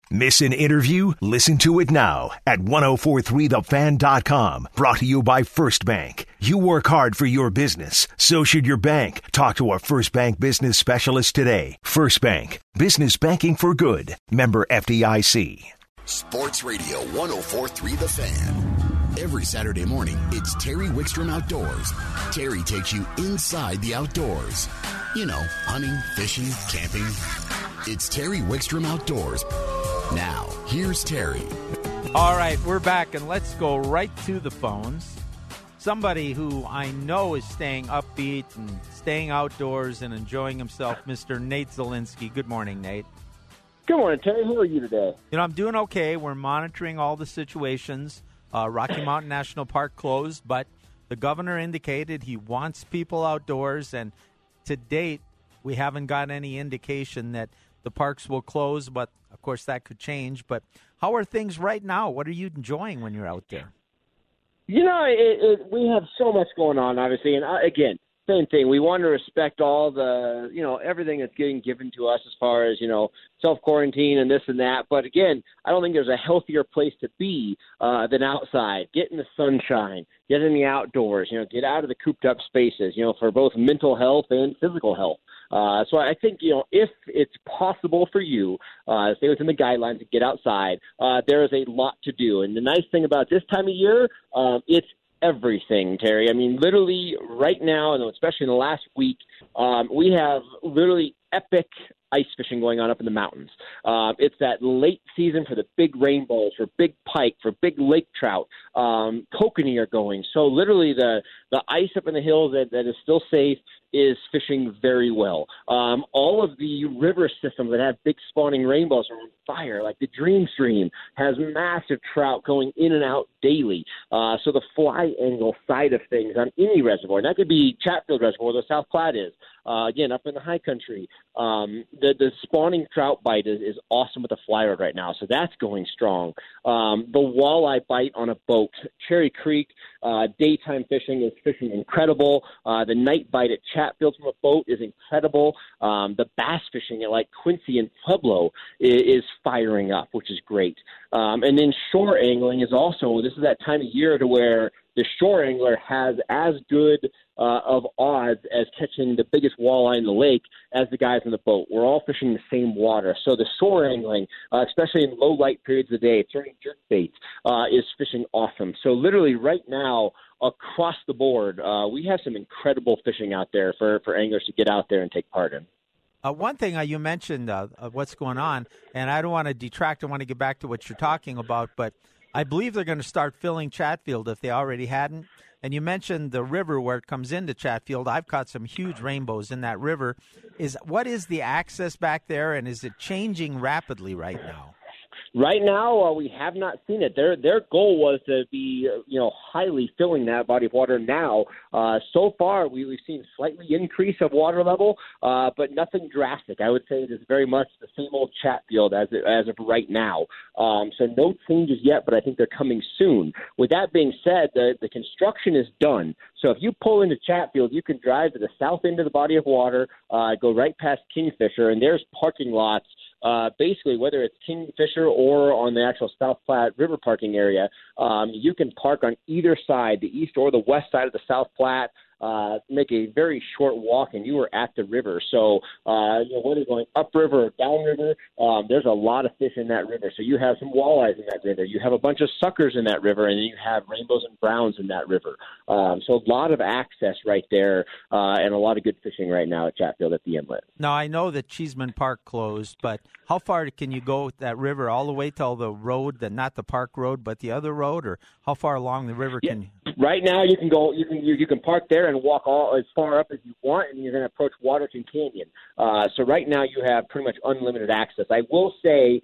Miss an interview? Listen to it now at 1043thefan.com. Brought to you by First Bank. You work hard for your business. So should your bank. Talk to a First Bank business specialist today. First Bank. Business banking for good. Member FDIC. Sports Radio 1043 The Fan. Every Saturday morning, it's Terry Wickstrom Outdoors. Terry takes you inside the outdoors. You know, hunting, fishing, camping. It's Terry Wickstrom Outdoors. Now, here's Terry. All right, we're back, and let's go right to the phones. Somebody who I know is staying upbeat and staying outdoors and enjoying himself, Mr. Nate Zielinski. Good morning, Nate. Good morning, Terry. How are you today? You know, I'm doing okay. We're monitoring all the situations. Rocky Mountain National Park closed, but the governor indicated he wants people outdoors, and to date, we haven't got any indication that the parks will close, but of course that could change. But how are things right now? What are you enjoying when you're out there? You know, we have so much going on, obviously, and again, same thing. We want to respect all the, everything that's getting given to us as far as, self-quarantine and this and that. But again, I don't think there's a healthier place to be than outside. Get in the sunshine, get in the outdoors, get out of the cooped up spaces, for both mental health and physical health. So I think, if it's possible for you, stay within the guidelines and get outside, there is a lot to do. And the nice thing about this time of year, it's everything, Terry. I mean, literally right now, and especially in the last week, we have literally epic ice fishing going on up in the mountains. It's that late season for the big rainbows, for big pike, for big lake trout. Kokanee are going. So literally the ice up in the hills that is still safe is fishing very well. All of the river systems that have big spawning rainbows are on fire. Like the Dream Stream has massive trout going in and out daily. So the fly angle side of things on any reservoir, and that could be Chatfield Reservoir, the South Platte is, again, up in the high country. The spawning trout bite is awesome with the fly rod right now, so that's going strong. The walleye bite on a boat, Cherry Creek, daytime fishing is fishing incredible. The night bite at Chatfield from a boat is incredible. The bass fishing at like Quincy and Pueblo is firing up, which is great. And then shore angling is also, this is that time of year to where the shore angler has as good of odds as catching the biggest walleye in the lake as the guys in the boat. We're all fishing the same water. So the shore angling, especially in low light periods of the day, turning jerk baits, is fishing awesome. So literally right now, across the board, we have some incredible fishing out there for anglers to get out there and take part in. One thing you mentioned what's going on, and I don't want to detract. I want to get back to what you're talking about, but I believe they're going to start filling Chatfield if they already hadn't. And you mentioned the river where it comes into Chatfield. I've caught some huge rainbows in that river. What is the access back there, and is it changing rapidly right now? Right now, we have not seen it. Their goal was to be, highly filling that body of water now. So far, we've seen slightly increase of water level, but nothing drastic. I would say it is very much the same old Chatfield as of right now. So no changes yet, but I think they're coming soon. With that being said, the construction is done. So if you pull into Chatfield, you can drive to the south end of the body of water, go right past Kingfisher, and there's parking lots. Basically, whether it's Kingfisher or on the actual South Platte River parking area, you can park on either side, the east or the west side of the South Platte, make a very short walk, and you are at the river. So, whether going upriver or downriver, there's a lot of fish in that river. So you have some walleyes in that river. You have a bunch of suckers in that river, and then you have rainbows and browns in that river. So a lot of access right there, and a lot of good fishing right now at Chatfield at the inlet. Now, I know that Cheeseman Park closed, but how far can you go with that river, all the way till the road, not the park road, but the other road, or how far along the river can you? Right now, you can go. You can park there and walk all as far up as you want, and you're going to approach Waterton Canyon. So right now, you have pretty much unlimited access. I will say,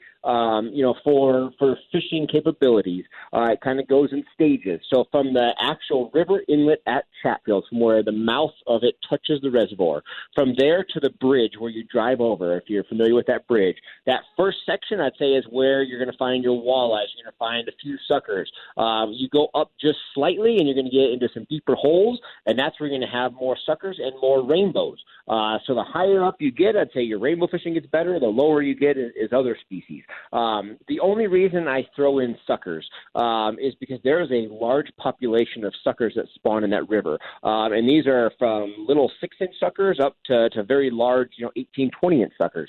for fishing capabilities, it kind of goes in stages. So from the actual river inlet at Chatfield, from where the mouth of it touches the reservoir, from there to the bridge where you drive over, if you're familiar with that bridge, that first section I'd say is where you're going to find your walleyes. You're going to find a few suckers. You go up just slightly, and you're going to get into some deeper holes, and that's that's where you're going to have more suckers and more rainbows. So the higher up you get, I'd say your rainbow fishing gets better. The lower you get is other species. The only reason I throw in suckers is because there is a large population of suckers that spawn in that river. And these are from little 6-inch suckers up to very large, 18, 20-inch suckers.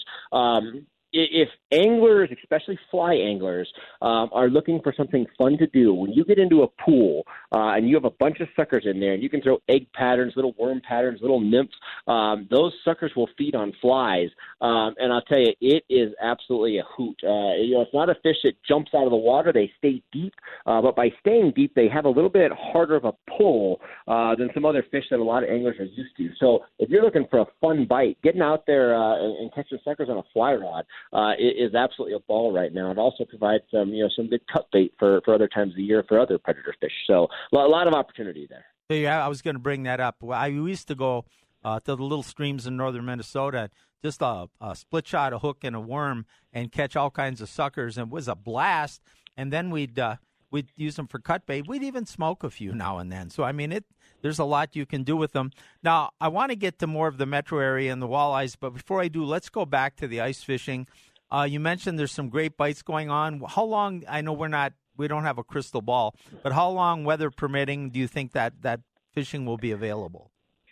If anglers, especially fly anglers, are looking for something fun to do, when you get into a pool and you have a bunch of suckers in there and you can throw egg patterns, little worm patterns, little nymphs, those suckers will feed on flies. And I'll tell you, it is absolutely a hoot. It's not a fish that jumps out of the water. They stay deep, but by staying deep, they have a little bit harder of a pull than some other fish that a lot of anglers are used to. So if you're looking for a fun bite, getting out there and catching suckers on a fly rod, it is absolutely a ball right now. It also provides some good cut bait for other times of the year for other predator fish. So a lot of opportunity there. Yeah, I was going to bring that up. I used to go to the little streams in northern Minnesota, just a split shot, a hook, and a worm, and catch all kinds of suckers, and it was a blast. And then we'd use them for cut bait. We'd even smoke a few now and then. So, I mean, there's a lot you can do with them. Now, I want to get to more of the metro area and the walleyes, but before I do, let's go back to the ice fishing. You mentioned there's some great bites going on. How long, I know we don't have a crystal ball, but how long, weather permitting, do you think that fishing will be available?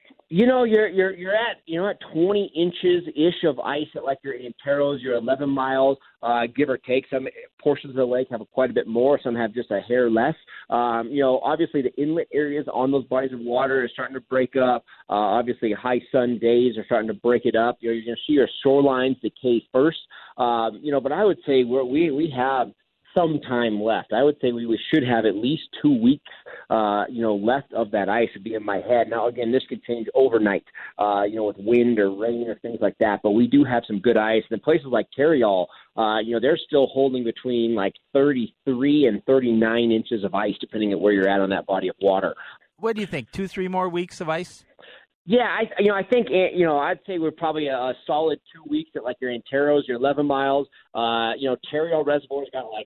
You're at 20 inches ish of ice at like your Anteros, your 11 miles, give or take. Some portions of the lake have quite a bit more. Some have just a hair less. Obviously the inlet areas on those bodies of water are starting to break up. Obviously high sun days are starting to break it up. You're going to see your shorelines decay first. But I would say we have some time left. I would say we should have at least 2 weeks, left of that ice would be in my head. Now, again, this could change overnight, with wind or rain or things like that. But we do have some good ice. And places like Carryall, they're still holding between like 33 and 39 inches of ice, depending on where you're at on that body of water. What do you think? 2-3 more weeks of ice? Yeah, I think I'd say we're probably a solid 2 weeks at like your Anteros, your 11 miles. Carryall Reservoir's got like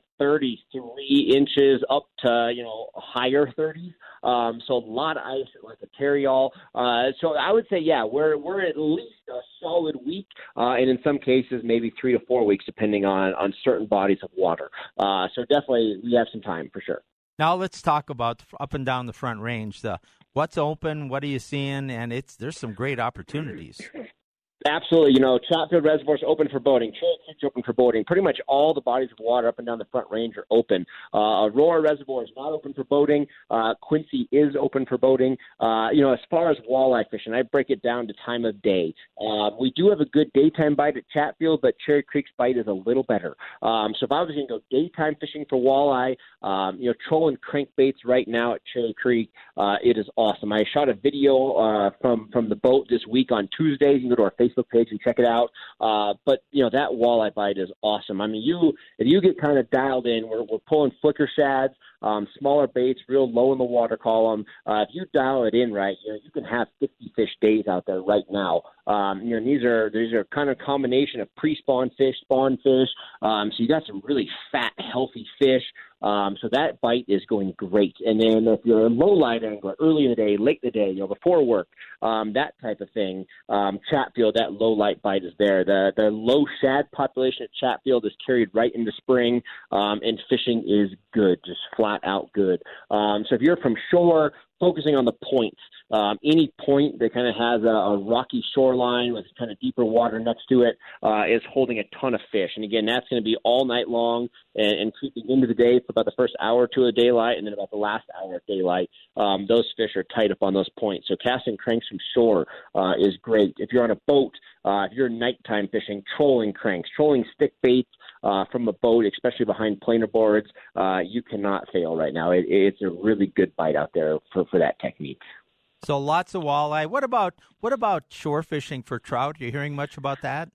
33 inches up to higher 30s. So a lot of ice at like the Carryall. So I would say we're at least a solid week, and in some cases maybe 3 to 4 weeks, depending on certain bodies of water. So definitely we have some time for sure. Now let's talk about up and down the Front Range. What's open? What are you seeing? And there's some great opportunities. Absolutely. Chatfield Reservoir is open for boating. Cherry Creek's open for boating. Pretty much all the bodies of water up and down the Front Range are open. Aurora Reservoir is not open for boating. Quincy is open for boating. As far as walleye fishing, I break it down to time of day. We do have a good daytime bite at Chatfield, but Cherry Creek's bite is a little better. So if I was going to go daytime fishing for walleye, trolling crankbaits right now at Cherry Creek, it is awesome. I shot a video from the boat this week on Tuesday. You can go to our Facebook page and check it out. But that walleye bite is awesome. I mean, if you get kind of dialed in, we're pulling flicker shads, smaller baits, real low in the water column. If you dial it in right, you can have 50 fish days out there right now. These are kind of combination of pre-spawn fish, spawn fish. So you got some really fat, healthy fish. So that bite is going great. And then if you're a low light angler, early in the day, late in the day, before work, that type of thing, Chatfield, that low light bite is there. The low shad population at Chatfield is carried right into spring, and fishing is good, just flat out good. So if you're from shore, focusing on the points, any point that kind of has a rocky shoreline with kind of deeper water next to it is holding a ton of fish. And again, that's going to be all night long and creeping into the day for about the first hour or two of daylight, and then about the last hour of daylight. Those fish are tight up on those points. So casting cranks from shore is great. If you're on a boat, if you're nighttime fishing, trolling cranks, trolling stick baits from a boat, especially behind planer boards, you cannot fail right now. It's a really good bite out there for that technique. So lots of walleye. What about shore fishing for trout? Are you hearing much about that?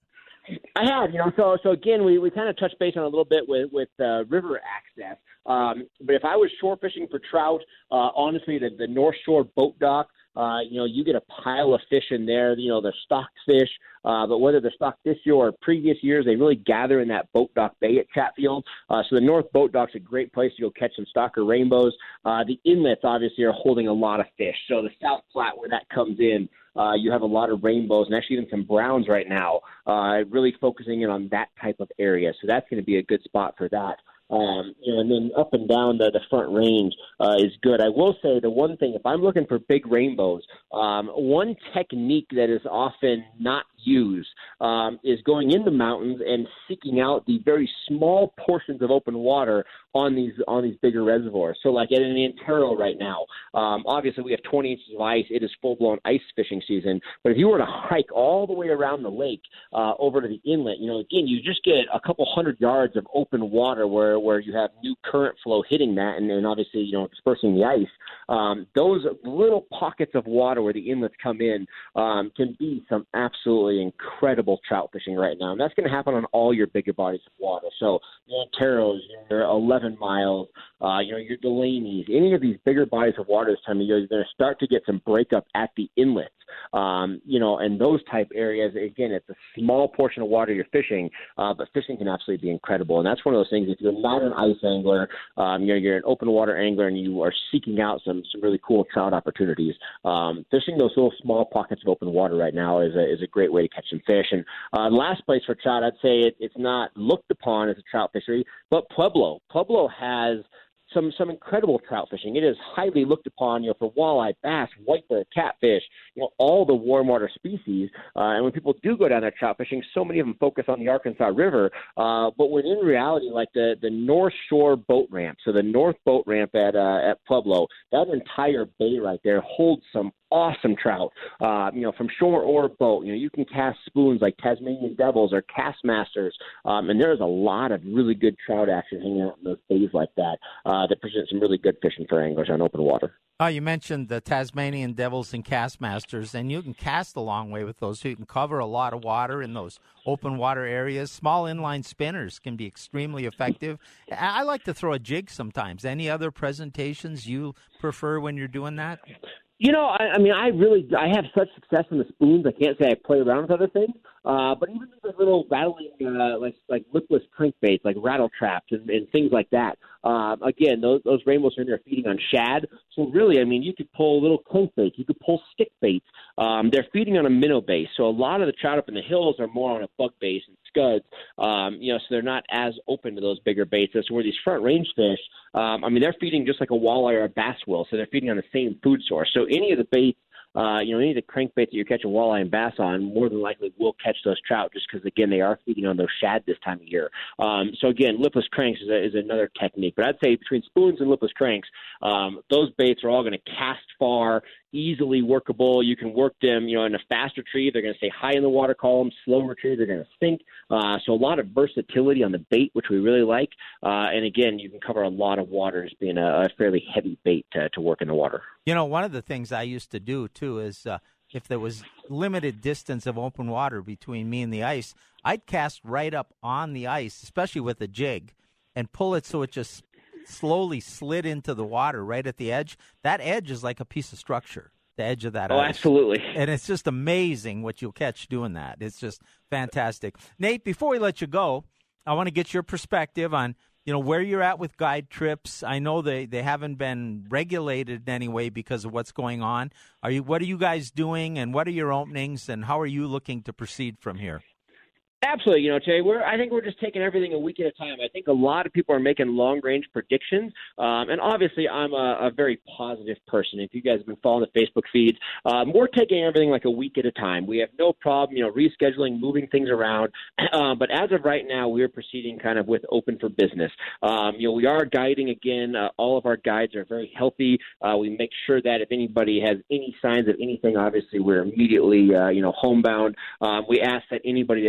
I have, so again, we kind of touched base on a little bit with river access. But if I was shore fishing for trout, honestly, the North Shore boat dock You get a pile of fish in there. They're stocked fish, but whether they're stocked this year or previous years, they really gather in that Boat Dock Bay at Chatfield. So the North Boat Dock's a great place to go catch some stocker rainbows. The inlets obviously are holding a lot of fish. So the South Platte, where that comes in, you have a lot of rainbows and actually even some browns right now, really focusing in on that type of area. So that's going to be a good spot for that. And then up and down the Front Range is good. I will say the one thing, if I'm looking for big rainbows, one technique that is often not used is going in the mountains and seeking out the very small portions of open water on these bigger reservoirs. So like at an Antero right now, obviously we have 20 inches of ice. It is full-blown ice fishing season. But if you were to hike all the way around the lake over to the inlet, again, you just get a couple hundred yards of open water where you have new current flow hitting that and obviously, dispersing the ice. Those little pockets of water where the inlets come in can be some absolutely incredible trout fishing right now. And that's going to happen on all your bigger bodies of water. So your Anteros, your 11 miles, your Delaney's, any of these bigger bodies of water this time of year, you're going to start to get some breakup at the inlets. And those type areas, again, it's a small portion of water you're fishing, but fishing can absolutely be incredible. And that's one of those things, if you're not an ice angler, you're an open water angler and you are seeking out some really cool trout opportunities, fishing those little small pockets of open water right now is a great way to catch some fish. And last place for trout, I'd say it's not looked upon as a trout fishery, but Pueblo. Pueblo has some incredible trout fishing. It is highly looked upon, for walleye, bass, whitefish, catfish, all the warm water species. And when people do go down there trout fishing, so many of them focus on the Arkansas River. But when in reality, like the North Shore boat ramp, so the North boat ramp at Pueblo, that entire bay right there holds some awesome trout, from shore or boat. You can cast spoons like Tasmanian Devils or Castmasters, and there's a lot of really good trout action hanging out in those bays like that that present some really good fishing for anglers on open water. You mentioned the Tasmanian Devils and Castmasters, and you can cast a long way with those. So you can cover a lot of water in those open water areas. Small inline spinners can be extremely effective. I like to throw a jig sometimes. Any other presentations you prefer when you're doing that? I have such success in the spoons. I can't say I play around with other things. But even those little rattling, like lipless crankbaits, like rattle traps and things like that. Again, those rainbows are in there feeding on shad. So really, you could pull little crankbaits. You could pull stick baits. They're feeding on a minnow base. So a lot of the trout up in the hills are more on a bug base and scuds. So they're not as open to those bigger baits. So where these Front Range fish, they're feeding just like a walleye or a bass will. So they're feeding on the same food source. So any of the baits, any of the crankbaits that you're catching walleye and bass on, more than likely will catch those trout just because, again, they are feeding on those shad this time of year. So, again, lipless cranks is another technique. But I'd say between spoons and lipless cranks, those baits are all going to cast far, easily workable. You can work them, in a fast retrieve. They're going to stay high in the water column. Slow retrieve, they're going to sink. So a lot of versatility on the bait, which we really like. And, again, you can cover a lot of water as being a fairly heavy bait to work in the water. One of the things I used to do, too, is if there was limited distance of open water between me and the ice, I'd cast right up on the ice, especially with a jig, and pull it so it just slowly slid into the water right at the edge. That edge is like a piece of structure, the edge of that ice. Oh, absolutely. And it's just amazing what you'll catch doing that. It's just fantastic. Nate, before we let you go, I want to get your perspective on where you're at with guide trips. I know they haven't been regulated in any way because of what's going on. What are you guys doing, and what are your openings, and how are you looking to proceed from here? Absolutely. Jay, I think we're just taking everything a week at a time. I think a lot of people are making long-range predictions, and obviously I'm a very positive person. If you guys have been following the Facebook feeds, we're taking everything like a week at a time. We have no problem, rescheduling, moving things around, but as of right now, we're proceeding kind of with open for business. We are guiding again. All of our guides are very healthy. We make sure that if anybody has any signs of anything, obviously we're immediately, homebound. We ask that anybody that's going to be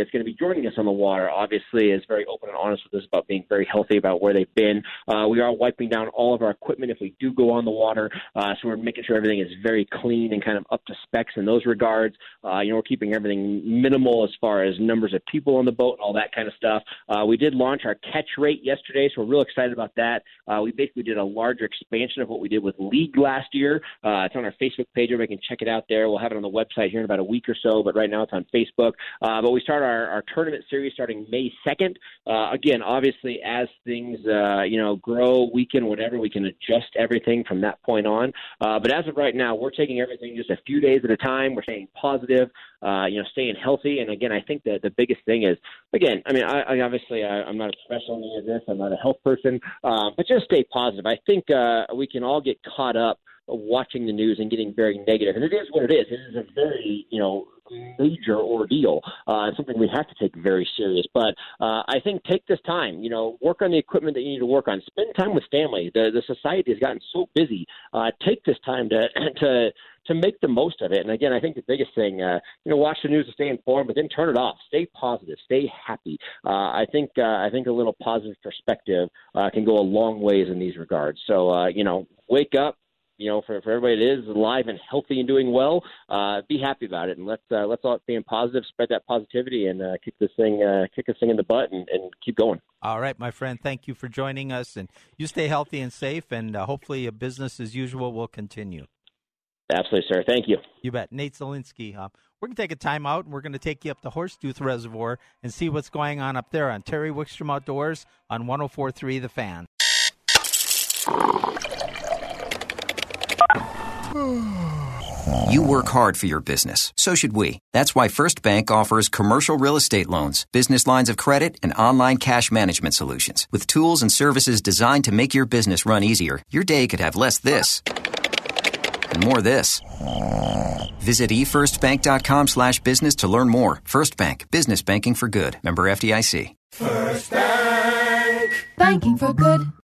joining us on the water, obviously, is very open and honest with us about being very healthy about where they've been. We are wiping down all of our equipment if we do go on the water, so we're making sure everything is very clean and kind of up to specs in those regards. We're keeping everything minimal as far as numbers of people on the boat and all that kind of stuff. We did launch our catch rate yesterday, so we're real excited about that. We basically did a larger expansion of what we did with League last year. It's on our Facebook page. Everybody can check it out there. We'll have it on the website here in about a week or so, but right now it's on Facebook. But we start our tournament series starting May 2nd. Again, obviously, as things, grow, weaken, whatever, we can adjust everything from that point on. But as of right now, we're taking everything just a few days at a time. We're staying positive, staying healthy. And again, I think that the biggest thing is, I'm not a professional in any of this. I'm not a health person, but just stay positive. I think we can all get caught up watching the news and getting very negative. And it is what it is. It is a very, major ordeal. It's something we have to take very serious. But I think take this time, work on the equipment that you need to work on. Spend time with family. The society has gotten so busy. Take this time to make the most of it. And again, I think the biggest thing, watch the news to stay informed, but then turn it off. Stay positive. Stay happy. I think a little positive perspective can go a long ways in these regards. So, wake up. For everybody that is alive and healthy and doing well, be happy about it, and let's all be positive, spread that positivity, and kick this thing in the butt, and keep going. All right, my friend, thank you for joining us, and you stay healthy and safe, and hopefully, business as usual will continue. Absolutely, sir. Thank you. You bet. Nate Zielinski. We're going to take a time out, and we're going to take you up to Horsetooth Reservoir and see what's going on up there on Terry Wickstrom Outdoors on 104.3 The Fan. You work hard for your business. So should we. That's why First Bank offers commercial real estate loans, business lines of credit, and online cash management solutions. With tools and services designed to make your business run easier, your day could have less this and more this. Visit efirstbank.com/business to learn more. First Bank. Business banking for good. Member FDIC. First Bank. Banking for good.